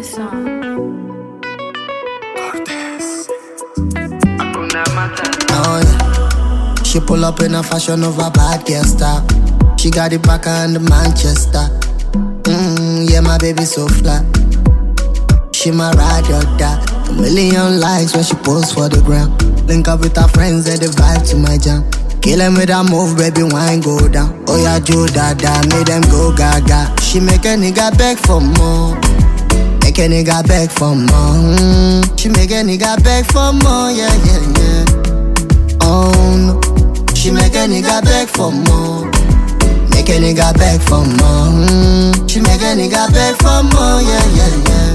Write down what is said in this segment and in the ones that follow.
this song. Oh yeah. She pull up in a fashion of a bad girl style. She got it back and the Manchester. Yeah, my baby so flat. She my ride or die. A million likes when she posts for the gram. Link up with her friends and they vibe to my jam. Kill them with that move, baby, wine go down. Oh yeah, Joe Dada, make them go gaga. She make a nigga beg for more. Make a nigga beg for more. She make a nigga beg for more, yeah, yeah, yeah. Oh no. She make a nigga beg for more. Make a nigga beg for more. She make a nigga beg for more, yeah, yeah, yeah.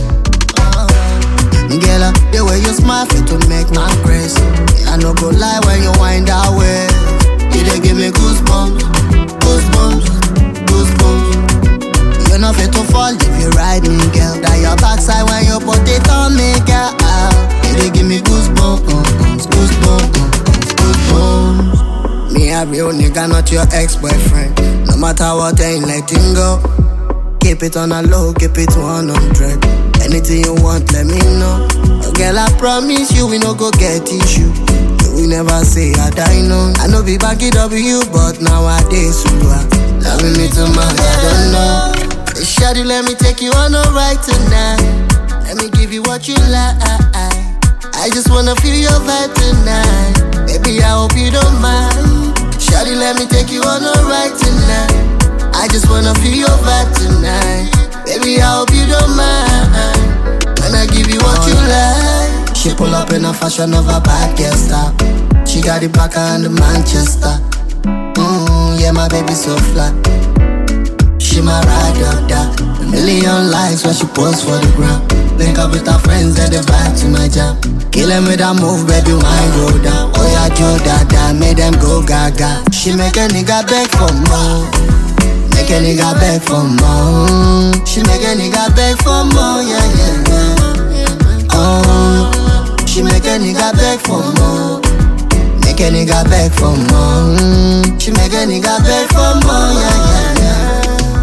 Girl, the way you smile fit to make my grace. I no go lie when you wind that way. You dey give me goosebumps, goosebumps, goosebumps. You no fit to fall if you ride me, girl. That your backside when you put it on me, girl. You dey give me goosebumps, goosebumps, goosebumps. Me a real nigga, not your ex-boyfriend. No matter what, I ain't letting go. Keep it on a low, keep it 100. Anything you want, let me know. Oh, girl, I promise you, we no go get issue. You will never say I die, no. I know be back it W, but nowadays you are loving me too much, I don't know. Hey, shawty, let me take you on a ride tonight. Let me give you what you like. I just wanna feel your vibe tonight. Baby, I hope you don't mind. Shawty, let me take you on a ride tonight. I just wanna feel your vibe tonight. Baby, I hope you don't mind when I give you what you like. She pull up in a fashion of a bad girl style. She got it back and the Manchester. Yeah, my baby so flat. She my ride or die. A million likes when she posts for the gram. Link up with her friends and they vibe to my jam. Kill them with that move, baby, wine go down. Oh yeah, Joe Dada, make them go gaga. She make a nigga beg for more. Make a nigga beg for more. She make a nigga beg for more, yeah, yeah, yeah. Oh, she make a nigga beg for more. Make a nigga beg for more. She make a nigga beg for more, yeah, yeah, yeah.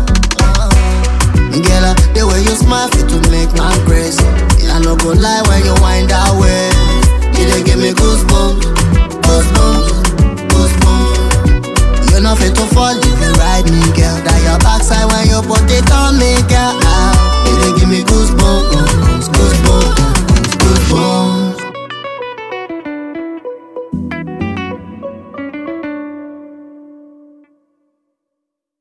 Girl, the way you smile fit to make my grace. I no go lie when you wind that way. You dey give me goosebumps, goosebumps, goosebumps. You no fit to fall if you ride me, girl. That your backside when you put it on me,